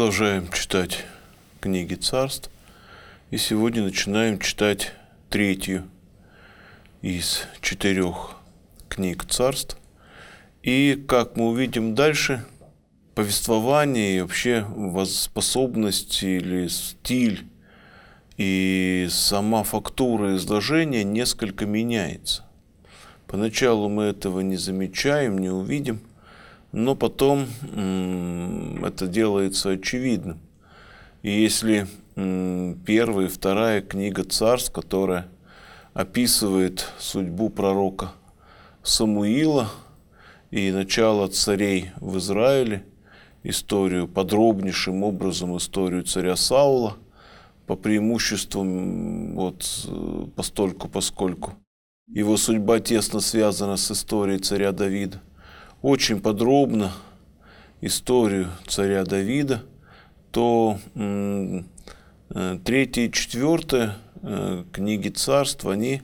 Продолжаем читать книги царств. И сегодня начинаем читать третью из 4 книг царств. И, как мы увидим дальше, повествование и вообще способность или стиль и сама фактура изложения несколько меняется. Поначалу мы этого не замечаем, не увидим, но потом это делается очевидным. И если первая и вторая книга царств, которая описывает судьбу пророка Самуила и начало царей в Израиле, историю, подробнейшим образом историю царя Саула, по преимуществам поскольку его судьба тесно связана с историей царя Давида, очень подробно историю царя Давида, то 3 и 4 книги царств, они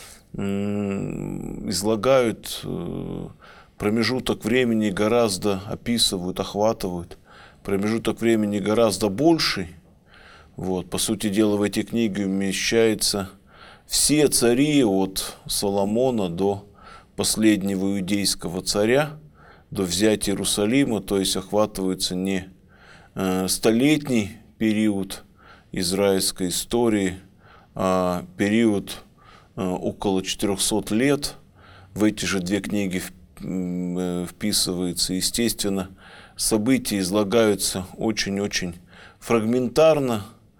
излагают промежуток времени гораздо, описывают, охватывают промежуток времени гораздо больший. По сути дела, в эти книги умещаются все цари от Соломона до последнего иудейского царя, до взятия Иерусалима, то есть охватывается не столетний период израильской истории, а период около 400 лет. В эти же 2 книги вписывается, естественно, события излагаются очень-очень фрагментарно.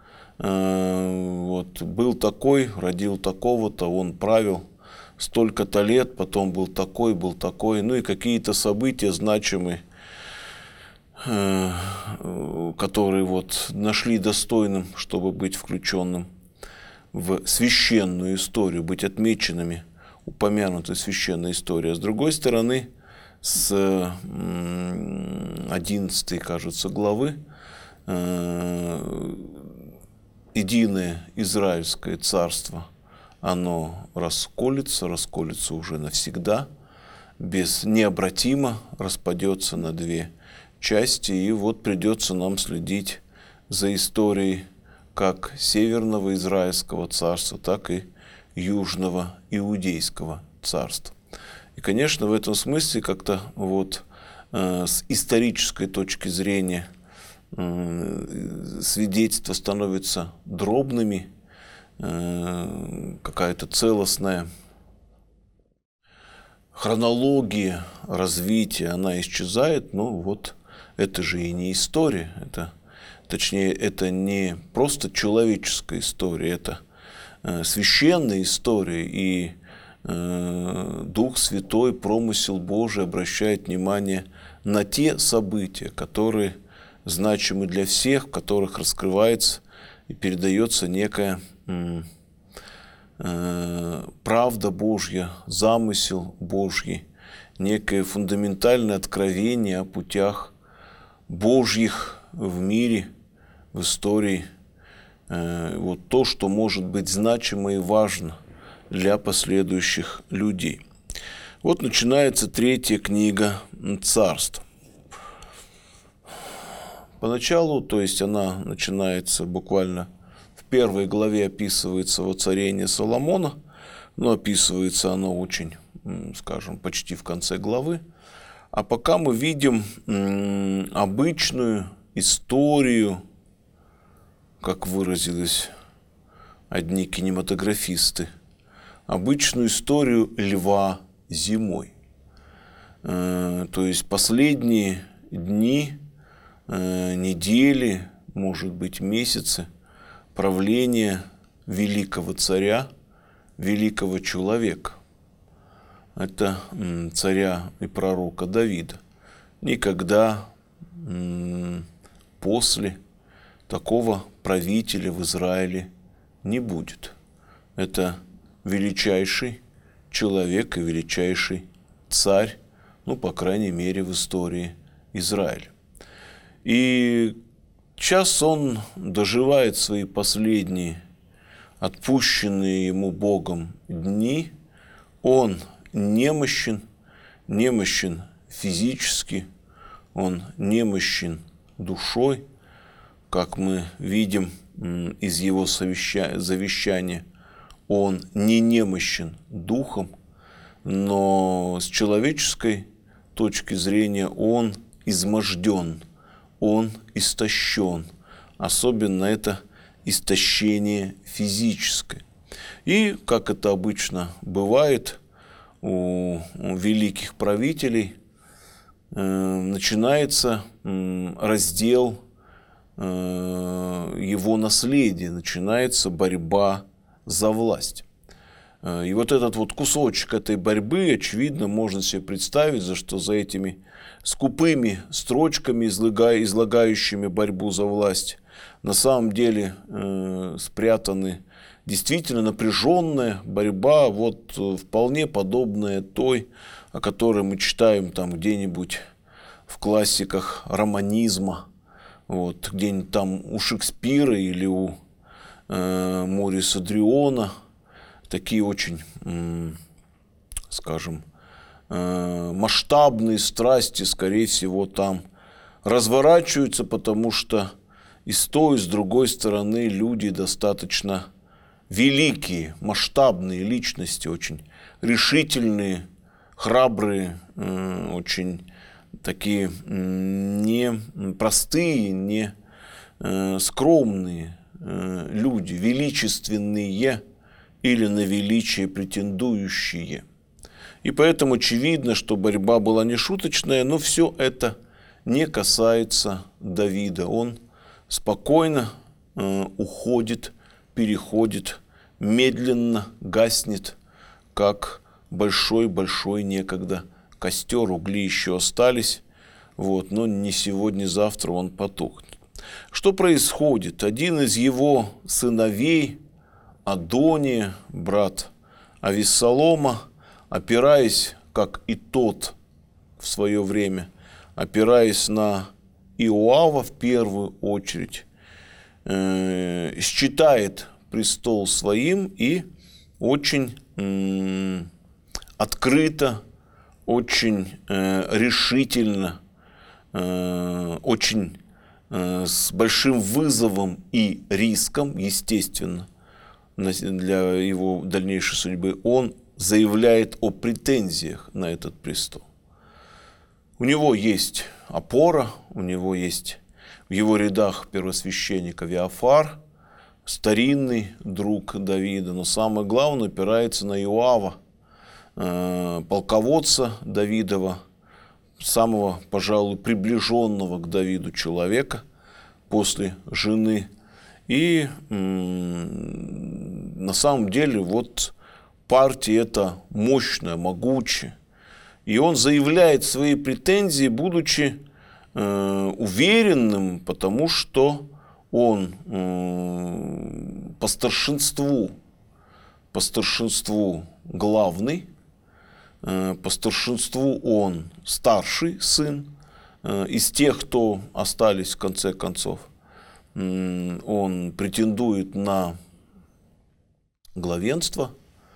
Был такой, родил такого-то, он правил столько-то лет, потом был такой, ну и какие-то события значимые, которые нашли достойным, чтобы быть включенным в священную историю, быть отмеченными, упомянутой священной историей. А с другой стороны, с 11, кажется, главы, единое Израильское царство, оно расколется уже навсегда, необратимо распадется на 2 части, и придется нам следить за историей как Северного Израильского царства, так и Южного Иудейского царства. И, конечно, в этом смысле как-то с исторической точки зрения свидетельства становятся дробными, какая-то целостная хронология развития, она исчезает, это же и не история, это не просто человеческая история, это священная история, и Дух Святой, промысел Божий обращает внимание на те события, которые значимы для всех, в которых раскрывается и передается некая правда Божья, замысел Божий, некое фундаментальное откровение о путях Божьих в мире, в истории. То, что может быть значимо и важно для последующих людей. Начинается 3 книга царств. Поначалу, то есть она начинается буквально в 1 главе, описывается воцарение Соломона, но описывается оно очень, почти в конце главы. А пока мы видим обычную историю, как выразились одни кинематографисты, обычную историю льва зимой. То есть последние дни, недели, может быть, месяцы правления великого царя, великого человека. Это царя и пророка Давида. Никогда после такого правителя в Израиле не будет. Это величайший человек и величайший царь, по крайней мере, в истории Израиля. И сейчас он доживает свои последние отпущенные ему Богом дни. Он немощен физически, он немощен душой, как мы видим из его завещания, он не немощен духом, но с человеческой точки зрения он изможден, он истощен. Особенно это истощение физическое. И, как это обычно бывает у великих правителей, начинается раздел его наследия, начинается борьба за власть. И вот этот вот кусочек этой борьбы, очевидно, можно себе представить, за этими скупыми строчками, излагающими борьбу за власть, на самом деле спрятаны действительно напряженная борьба, вот вполне подобная той, о которой мы читаем там где-нибудь в классиках романизма, вот, где-нибудь там у Шекспира или у Мориса Дриона. Такие очень, скажем, масштабные страсти, скорее всего, там разворачиваются, потому что и с той, и с другой стороны люди достаточно великие, масштабные личности, очень решительные, храбрые, очень такие не простые, не скромные люди, величественные или на величие претендующие. И поэтому очевидно, что борьба была не шуточная, но все это не касается Давида. Он спокойно уходит, переходит, медленно гаснет, как большой-большой некогда костер, угли еще остались, вот, но не сегодня-завтра он потухнет. Что происходит? Один из его сыновей, Адония, брат Авессалома, опираясь, как и тот в свое время, опираясь на Иоава в первую очередь, считает престол своим и очень открыто, очень решительно, очень с большим вызовом и риском, естественно, для его дальнейшей судьбы, он заявляет о претензиях на этот престол. У него есть опора, у него есть в его рядах первосвященник Авиафар, старинный друг Давида, но самое главное опирается на Иоава, полководца Давидова, самого, пожалуй, приближенного к Давиду человека после жены. И на самом деле вот партия эта мощная, могучая. И он заявляет свои претензии, будучи уверенным, потому что он по старшинству главный, по старшинству он старший сын из тех, кто остались в конце концов. Он претендует на главенство,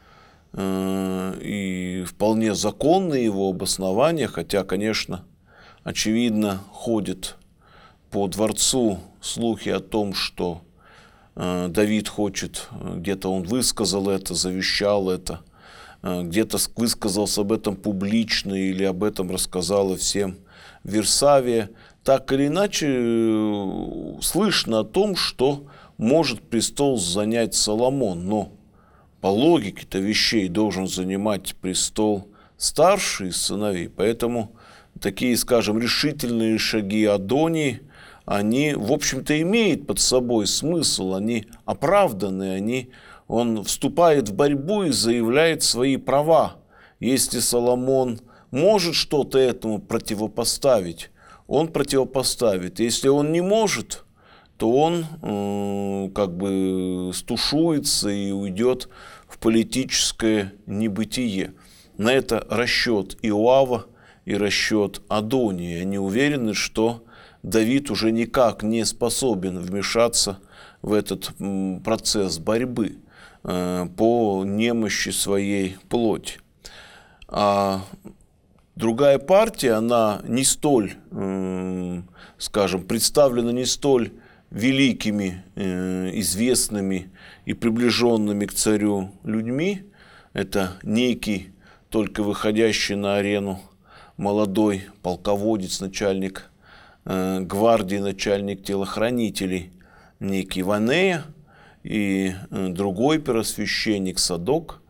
и вполне законные его обоснования, хотя, конечно, очевидно, ходят по дворцу слухи о том, что Давид хочет, где-то он высказал это, завещал это, где-то высказался об этом публично или об этом рассказала всем Версавия. Так или иначе, слышно о том, что может престол занять Соломон, но по логике-то вещей должен занимать престол старший из сыновей. Поэтому такие, скажем, решительные шаги Адонии, они, в общем-то, имеют под собой смысл, они оправданы, он вступает в борьбу и заявляет свои права. Если Соломон может что-то этому противопоставить, он противопоставит. Если он не может, то он как бы стушуется и уйдет в политическое небытие. На это расчет Иоава и расчет Адонии. Они уверены, что Давид уже никак не способен вмешаться в этот процесс борьбы по немощи своей плоти. А другая партия, она не столь, скажем, представлена не столь великими, известными и приближенными к царю людьми. Это некий, только выходящий на арену, молодой полководец, начальник гвардии, начальник телохранителей, некий Ванея, и другой первосвященник Садок.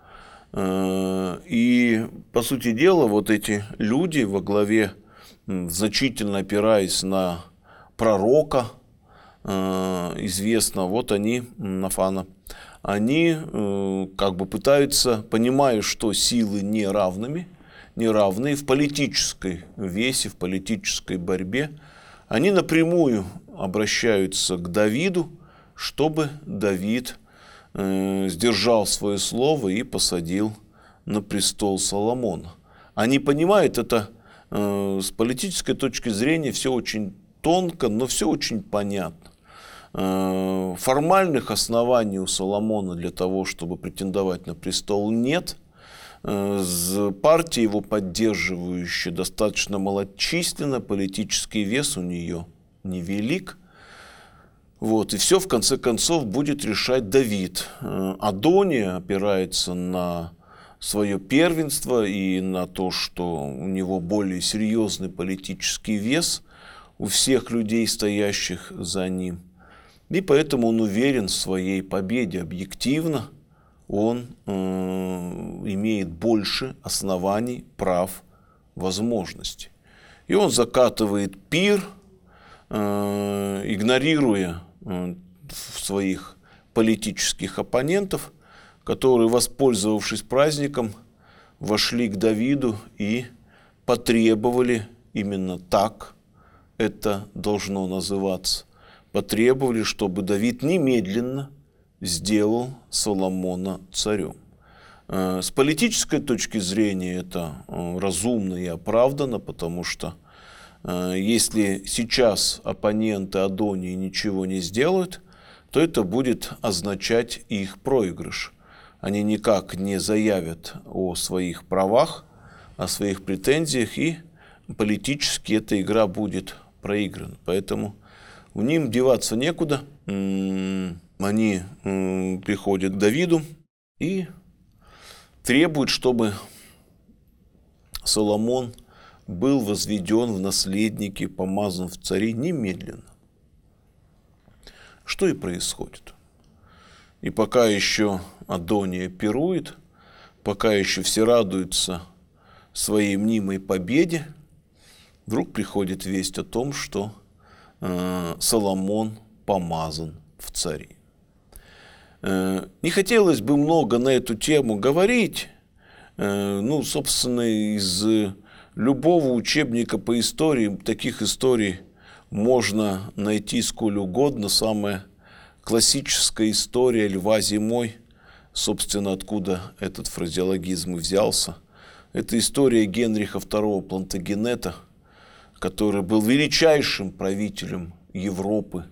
И, по сути дела, вот эти люди во главе, значительно опираясь на пророка, известно, вот они, Нафана, они как бы пытаются, понимая, что силы неравны в политической весе, в политической борьбе, они напрямую обращаются к Давиду, чтобы Давид сдержал свое слово и посадил на престол Соломона. Они понимают это с политической точки зрения, все очень тонко, но все очень понятно. Формальных оснований у Соломона для того, чтобы претендовать на престол, нет. Партия его поддерживающая достаточно малочисленна, политический вес у нее невелик. Вот, и все в конце концов будет решать Давид. Адония опирается на свое первенство и на то, что у него более серьезный политический вес у всех людей, стоящих за ним. И поэтому он уверен в своей победе. Объективно он имеет больше оснований, прав, возможностей. И он закатывает пир, игнорируя своих политических оппонентов, которые, воспользовавшись праздником, вошли к Давиду и потребовали, именно так это должно называться, потребовали, чтобы Давид немедленно сделал Соломона царем. С политической точки зрения это разумно и оправдано, потому что если сейчас оппоненты Адонии ничего не сделают, то это будет означать их проигрыш. Они никак не заявят о своих правах, о своих претензиях, и политически эта игра будет проиграна. Поэтому у них деваться некуда. Они приходят к Давиду и требуют, чтобы Соломон был возведен в наследники, помазан в цари немедленно. Что и происходит. И пока еще Адония пирует, пока еще все радуются своей мнимой победе, вдруг приходит весть о том, что Соломон помазан в цари. Не хотелось бы много на эту тему говорить. Собственно, из любого учебника по истории таких историй можно найти сколь угодно. Самая классическая история «Льва зимой», собственно, откуда этот фразеологизм и взялся, это история Генриха II Плантагенета, который был величайшим правителем Европы,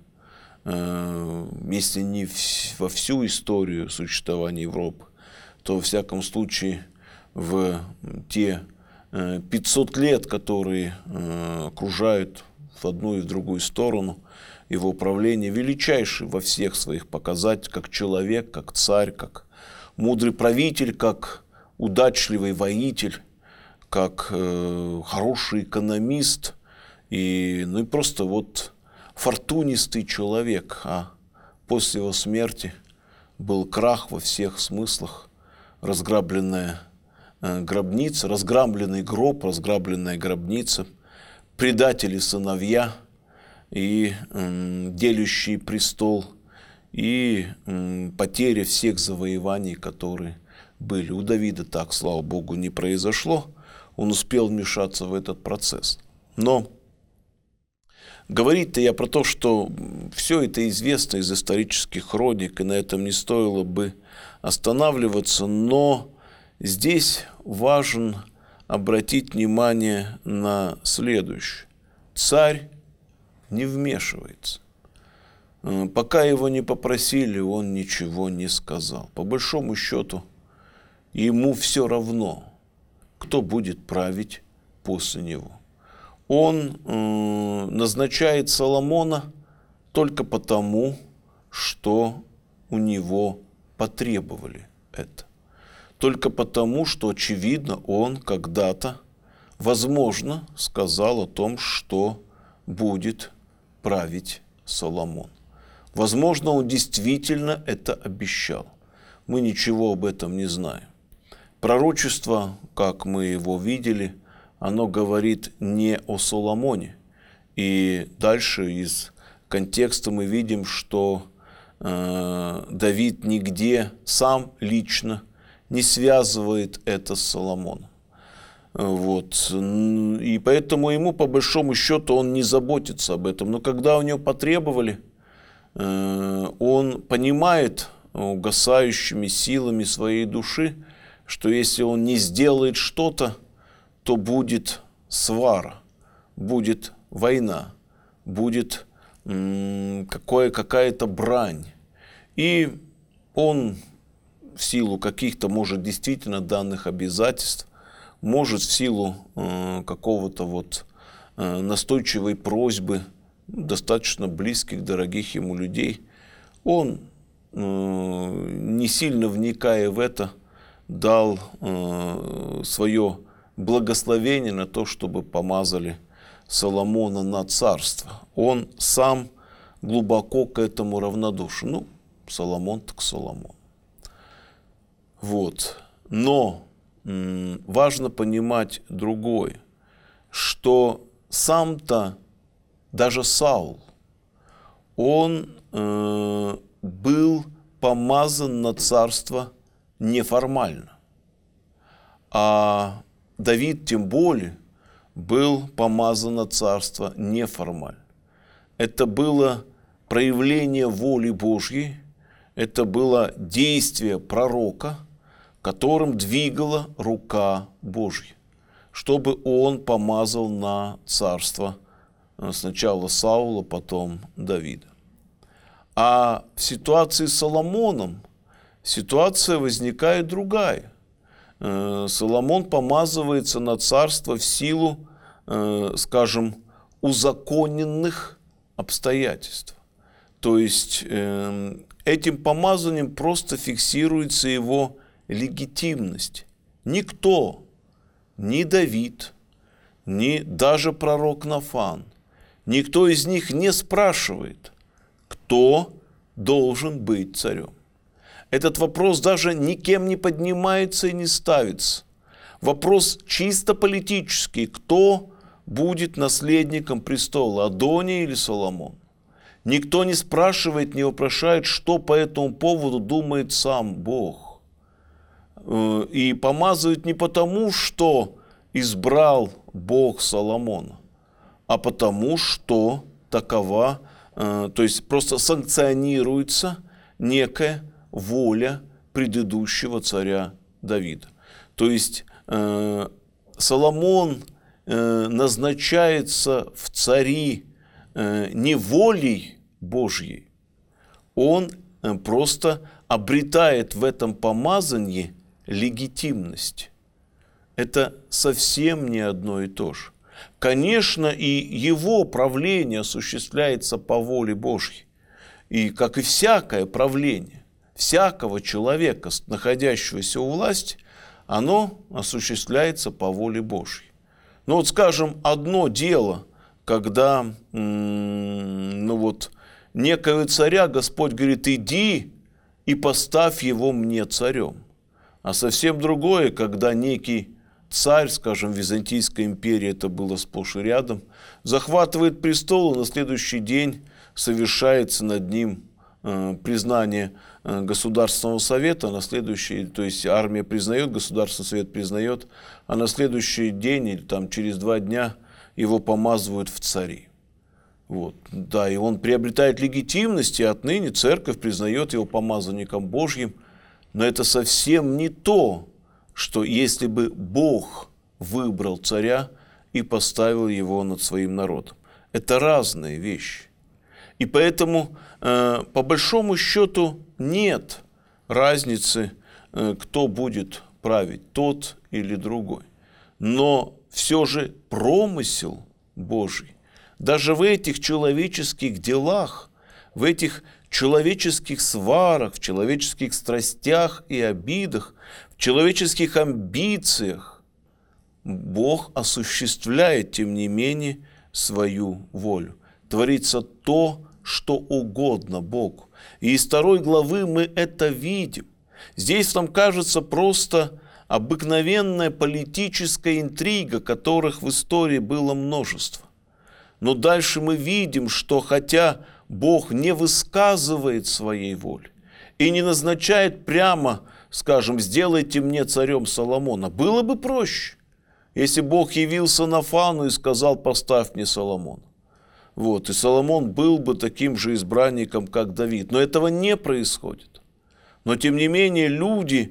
если не во всю историю существования Европы, то, во всяком случае, в те 500 лет, которые окружают в одну и в другую сторону его правление, величайший во всех своих показателях, как человек, как царь, как мудрый правитель, как удачливый воитель, как хороший экономист и просто вот фортунистый человек. А после его смерти был крах во всех смыслах, разграбленная гробница, разграбленный гроб, разграбленная гробница, предатели сыновья и делющие престол, и потеря всех завоеваний, которые были. У Давида так, слава Богу, не произошло. Он успел вмешаться в этот процесс. Но говорить-то я про то, что все это известно из исторических хроник, и на этом не стоило бы останавливаться, но здесь важно обратить внимание на следующее. Царь не вмешивается. Пока его не попросили, он ничего не сказал. По большому счету, ему все равно, кто будет править после него. Он назначает Соломона только потому, что у него потребовали это. Только потому, что, очевидно, он когда-то, возможно, сказал о том, что будет править Соломон. Возможно, он действительно это обещал. Мы ничего об этом не знаем. Пророчество, как мы его видели, оно говорит не о Соломоне. И дальше из контекста мы видим, что Давид нигде сам лично не связывает это с Соломоном. Вот. И поэтому ему, по большому счету, он не заботится об этом. Но когда у него потребовали, он понимает угасающими силами своей души, что если он не сделает что-то, то будет свара, будет война, будет какая-то брань. И он в силу каких-то, может, действительно данных обязательств, может, в силу какого-то вот настойчивой просьбы достаточно близких, дорогих ему людей, он, не сильно вникая в это, дал свое благословение на то, чтобы помазали Соломона на царство. Он сам глубоко к этому равнодушен. Ну, Соломон так Соломон. Вот. Но важно понимать другое, что сам-то даже Саул, он был помазан на царство неформально. А Давид тем более был помазан на царство неформально. Это было проявление воли Божьей, это было действие пророка, которым двигала рука Божья, чтобы он помазал на царство сначала Саула, потом Давида. А в ситуации с Соломоном ситуация возникает другая. Соломон помазывается на царство в силу, скажем, узаконенных обстоятельств. То есть этим помазанием просто фиксируется его легитимность. Никто, ни Давид, ни даже пророк Нафан, никто из них не спрашивает, кто должен быть царем. Этот вопрос даже никем не поднимается и не ставится. Вопрос чисто политический. Кто будет наследником престола, Адония или Соломон? Никто не спрашивает, не вопрошает, что по этому поводу думает сам Бог. И помазывает не потому, что избрал Бог Соломона, а потому, что такова, то есть просто санкционируется некая воля предыдущего царя Давида. То есть Соломон назначается в цари не волей Божьей, он просто обретает в этом помазании легитимность. Это совсем не одно и то же. Конечно, и его правление осуществляется по воле Божьей. И как и всякое правление всякого человека, находящегося у власти, оно осуществляется по воле Божьей. Ну вот, скажем, одно дело, когда некого царя Господь говорит: иди и поставь его мне царем. А совсем другое, когда некий царь, скажем, Византийской империи, это было сплошь и рядом, захватывает престол, и на следующий день совершается над ним признание Государственного совета, на следующий, то есть армия признает, Государственный совет признает, а на следующий день или там через 2 дня его помазывают в цари. Вот. Да, и он приобретает легитимность, и отныне церковь признает его помазанником Божьим, но это совсем не то, что если бы Бог выбрал царя и поставил его над своим народом. Это разные вещи. И поэтому, по большому счету, нет разницы, кто будет править, тот или другой. Но все же промысел Божий, даже в этих человеческих делах, в этих человеческих сварах, в человеческих страстях и обидах, в человеческих амбициях Бог осуществляет, тем не менее, свою волю. Творится то, что угодно Богу. И из 2 главы мы это видим. Здесь нам кажется просто обыкновенная политическая интрига, которых в истории было множество. Но дальше мы видим, что хотя Бог не высказывает своей воли и не назначает прямо, скажем, сделайте мне царем Соломона, было бы проще, если Бог явился Нафану и сказал, поставь мне Соломона. И Соломон был бы таким же избранником, как Давид. Но этого не происходит. Но тем не менее люди,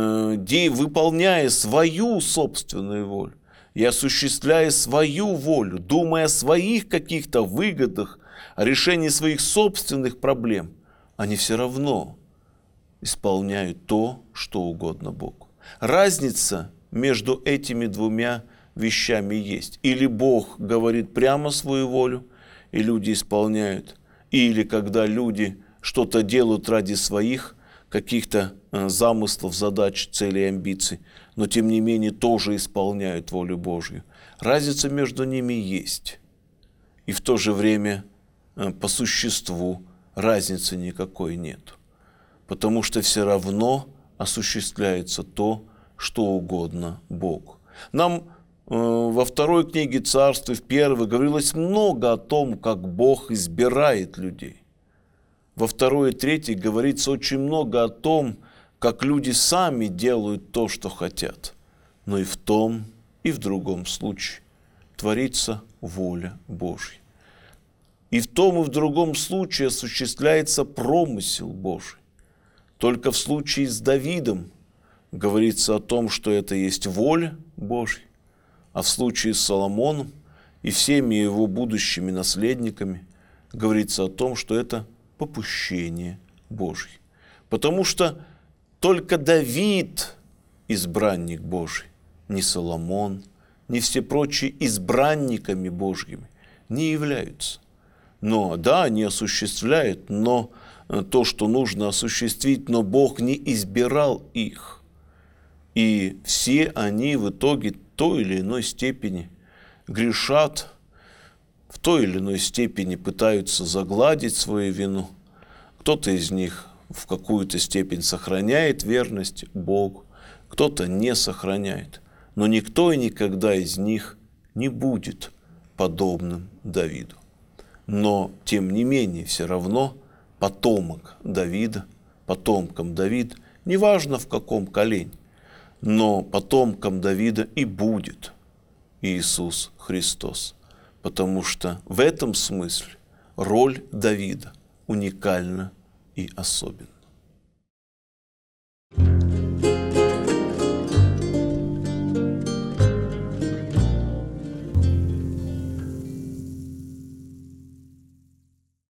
выполняя свою собственную волю и осуществляя свою волю, думая о своих каких-то выгодах, о решении своих собственных проблем, они все равно исполняют то, что угодно Богу. Разница между этими двумя вещами есть. Или Бог говорит прямо свою волю, и люди исполняют, или когда люди что-то делают ради своих каких-то замыслов, задач, целей, амбиций, но тем не менее тоже исполняют волю Божью. Разница между ними есть. И в то же время по существу разницы никакой нет. Потому что все равно осуществляется то, что угодно Богу. Нам во 2 книге Царств и в 1 говорилось много о том, как Бог избирает людей. Во 2 и 3 говорится очень много о том, как люди сами делают то, что хотят. Но и в том, и в другом случае творится воля Божья. И в том, и в другом случае осуществляется промысел Божий. Только в случае с Давидом говорится о том, что это есть воля Божья, а в случае с Соломоном и всеми его будущими наследниками говорится о том, что это попущение Божье. Потому что только Давид избранник Божий, не Соломон, не все прочие избранниками Божьими не являются. Но да, они осуществляют, но то, что нужно осуществить, но Бог не избирал их. И все они в итоге в той или иной степени грешат, в той или иной степени пытаются загладить свою вину. Кто-то из них в какую-то степень сохраняет верность Богу, кто-то не сохраняет. Но никто и никогда из них не будет подобным Давиду. Но, тем не менее, все равно потомок Давида, потомком Давида, неважно в каком колене, но потомком Давида и будет Иисус Христос. Потому что в этом смысле роль Давида уникальна и особенна.